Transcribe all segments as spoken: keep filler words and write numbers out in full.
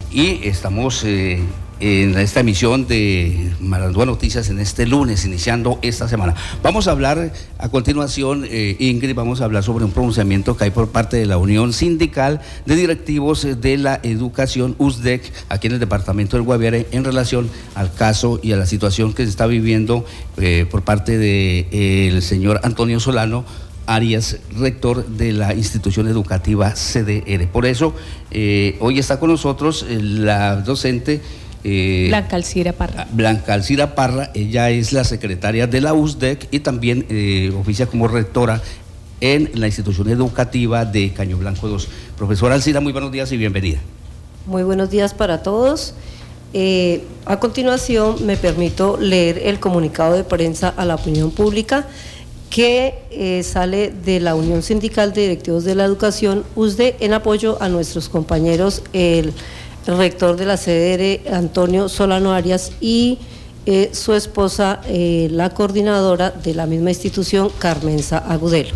y estamos eh, en esta emisión de Marandúa Noticias en este lunes, iniciando esta semana. Vamos a hablar a continuación, eh, Ingrid, vamos a hablar sobre un pronunciamiento que hay por parte de la Unión Sindical de Directivos de la Educación, U S D E C, aquí en el departamento del Guaviare, en relación al caso y a la situación que se está viviendo eh, por parte del de, señor Antonio Solano Arias, rector de la institución educativa C D R. Por eso, eh, hoy está con nosotros eh, la docente Eh, Blanca Alcira Parra. Blanca Alcira Parra, ella es la secretaria de la U S D E C y también eh, oficia como rectora en la institución educativa de Caño Blanco dos. Profesora Alcira, muy buenos días y bienvenida. Muy buenos días para todos. Eh, a continuación me permito leer el comunicado de prensa a la opinión pública que eh, sale de la Unión Sindical de Directivos de la Educación, U S D E C, en apoyo a nuestros compañeros, el el rector de la C D R, Antonio Solano Arias, y eh, su esposa, eh, la coordinadora de la misma institución, Carmenza Agudelo.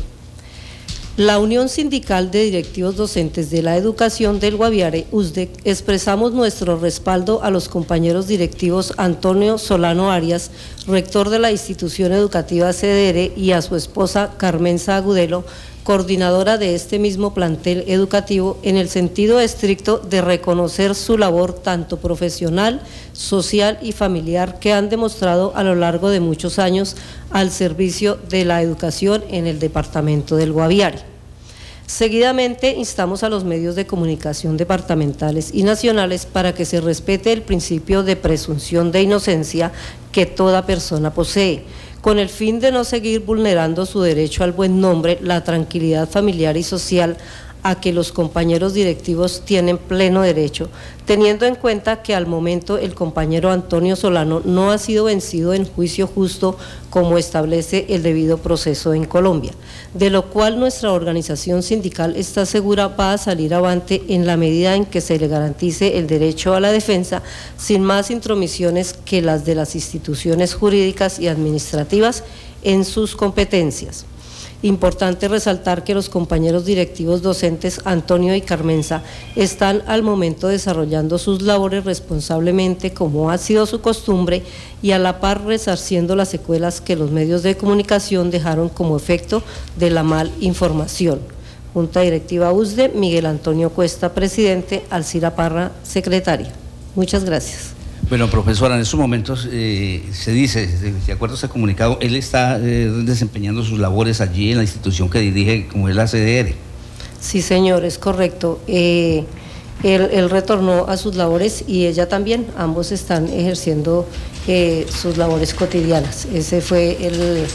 La Unión Sindical de Directivos Docentes de la Educación del Guaviare, U S D E C, expresamos nuestro respaldo a los compañeros directivos Antonio Solano Arias, rector de la institución educativa C D R, y a su esposa, Carmenza Agudelo, coordinadora de este mismo plantel educativo, en el sentido estricto de reconocer su labor tanto profesional, social y familiar que han demostrado a lo largo de muchos años al servicio de la educación en el departamento del Guaviare. Seguidamente, instamos a los medios de comunicación departamentales y nacionales para que se respete el principio de presunción de inocencia que toda persona posee, con el fin de no seguir vulnerando su derecho al buen nombre, la tranquilidad familiar y social a que los compañeros directivos tienen pleno derecho, teniendo en cuenta que al momento el compañero Antonio Solano no ha sido vencido en juicio justo como establece el debido proceso en Colombia, de lo cual nuestra organización sindical está segura va a salir avante en la medida en que se le garantice el derecho a la defensa sin más intromisiones que las de las instituciones jurídicas y administrativas en sus competencias. Importante resaltar que los compañeros directivos docentes Antonio y Carmenza están al momento desarrollando sus labores responsablemente como ha sido su costumbre y a la par resarciendo las secuelas que los medios de comunicación dejaron como efecto de la mal información. Junta Directiva U S D E C, Miguel Antonio Cuesta, presidente, Alcira Parra, secretaria. Muchas gracias. Bueno, profesora, en estos momentos eh, se dice, de acuerdo a este comunicado, él está eh, desempeñando sus labores allí en la institución que dirige, como es la C D R. Sí, señor, es correcto. Eh, él, él retornó a sus labores y ella también, ambos están ejerciendo eh, sus labores cotidianas. Ese fue el,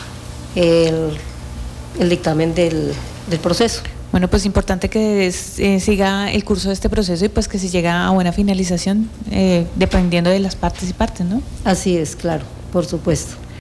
el, el dictamen del, del proceso. Bueno, pues importante que es, eh, siga el curso de este proceso y pues que se llegue a buena finalización, eh, dependiendo de las partes y partes, ¿no? Así es, claro, por supuesto.